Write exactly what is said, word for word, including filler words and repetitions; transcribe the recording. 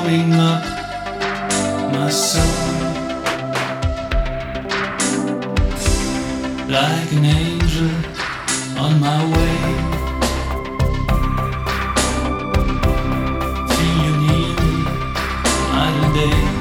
warming up my soul like an angel on my way. Feel you near me night and day.